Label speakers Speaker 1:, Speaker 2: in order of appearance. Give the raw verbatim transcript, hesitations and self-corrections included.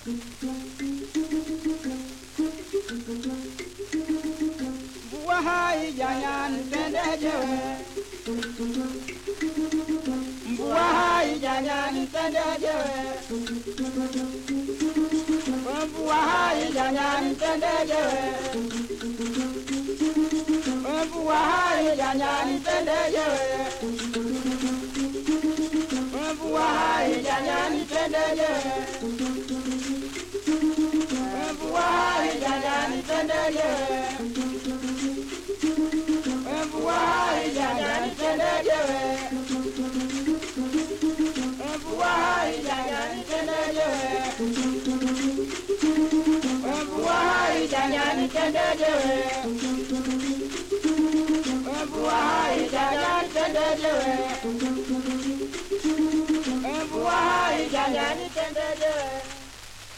Speaker 1: Buahai jangan tendejewe, buahai jangan tendejewe, buahai jangan tendejewe, buahai jangan tendejewe, buahai jangan tendejewe, buahai jangan tendejewe. Buahai jangan tendejewe, buahai jangan tendejewe, buahai jangan tendejewe, buahai jangan tendejewe, buahai jangan